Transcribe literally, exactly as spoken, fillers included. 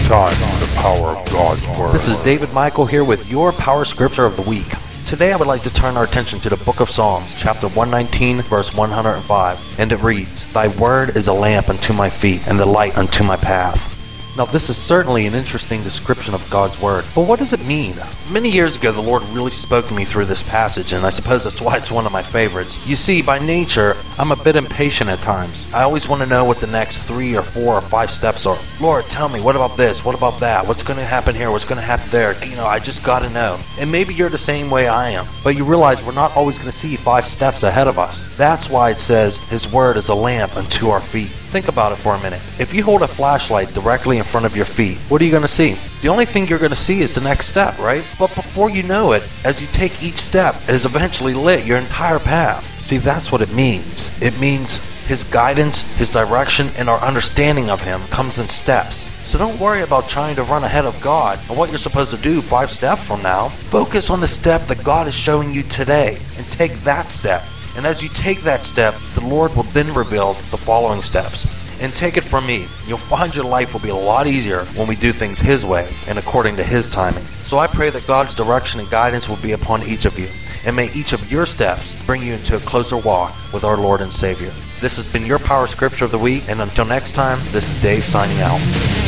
time for the power of God's Word. This is David Michael here with your Power Scripture of the Week. Today I would like to turn our attention to the book of Psalms, chapter one nineteen, verse one hundred five, and it reads, "Thy word is a lamp unto my feet, and the light unto my path." Now this is certainly an interesting description of God's Word, but what does it mean? Many years ago the Lord really spoke to me through this passage, and I suppose that's why it's one of my favorites. You see, by nature, I'm a bit impatient at times. I always want to know what the next three or four or five steps are. Lord, tell me, what about this? What about that? What's going to happen here? What's going to happen there? You know, I just got to know. And maybe you're the same way I am, but you realize we're not always going to see five steps ahead of us. That's why it says His Word is a lamp unto our feet. Think about it for a minute. If you hold a flashlight directly in front of your feet, what are you going to see? The only thing you're going to see is the next step, right? But before you know it, as you take each step, it has eventually lit your entire path. See, that's what it means. It means His guidance, His direction, and our understanding of Him comes in steps. So don't worry about trying to run ahead of God and what you're supposed to do five steps from now. Focus on the step that God is showing you today and take that step. And as you take that step, the Lord will then reveal the following steps. And take it from me, you'll find your life will be a lot easier when we do things His way and according to His timing. So I pray that God's direction and guidance will be upon each of you. And may each of your steps bring you into a closer walk with our Lord and Savior. This has been your Power Scripture of the Week. And until next time, this is Dave signing out.